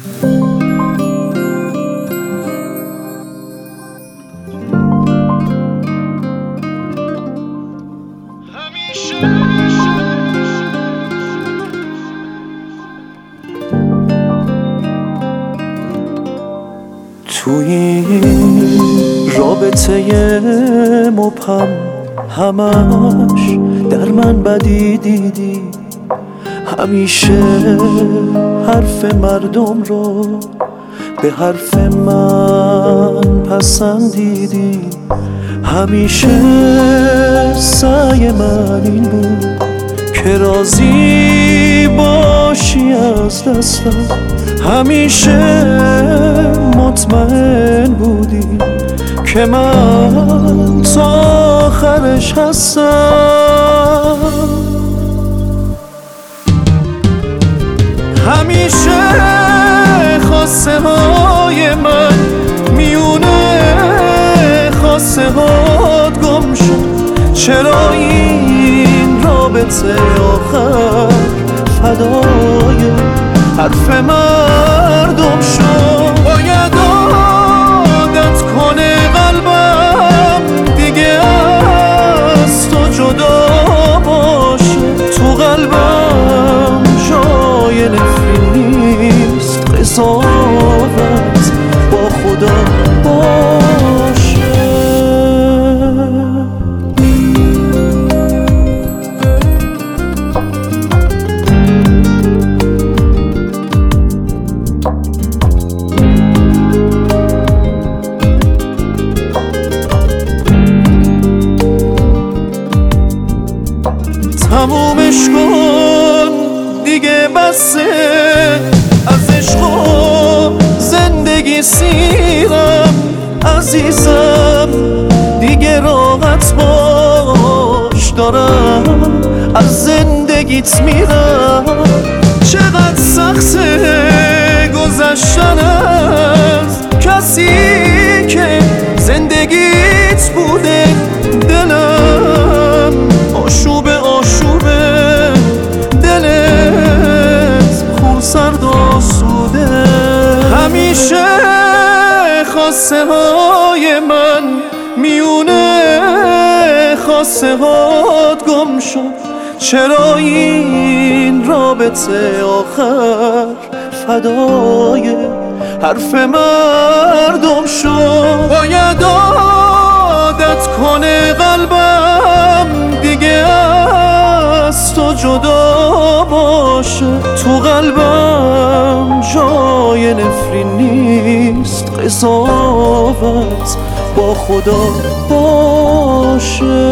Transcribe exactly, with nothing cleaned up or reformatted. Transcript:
توی این رابطه مبهم همش در من بدی دیدی، همیشه حرف مردم رو به حرف من پسندیدی، همیشه سعی من این بود که راضی باشی از دستم، همیشه مطمئن بودی که من تا آخرش هستم، همیشه خواسته های من میونه خواسته هات گم شد، چرا این رابطه آخر فدای حرف مردم شد؟ باید عادت کنه قلبم دیگه از تو جدا باشه، تو قلبم جای نفرین نیست، قضاوت با خدا باشه. تمومش کن دیگه بسه، از عشق و زندگی سیرم عزیزم، دیگه راحت باش دارم از زندگیت میرم، چقدر سخته گذشتن از کسی که زندگیت بوده، دلم آشوبه آشوبه، دلت خونسرد آسوده، همیشه خواسته های من میونه خواسته هات گم شد، چرا این رابطه آخر فدای حرف مردم شد؟ باید عادت کنه قلبم دیگه از تو جدا باشه، تو قلبم جای نفرین نیست، قضاوت با خدا باشه.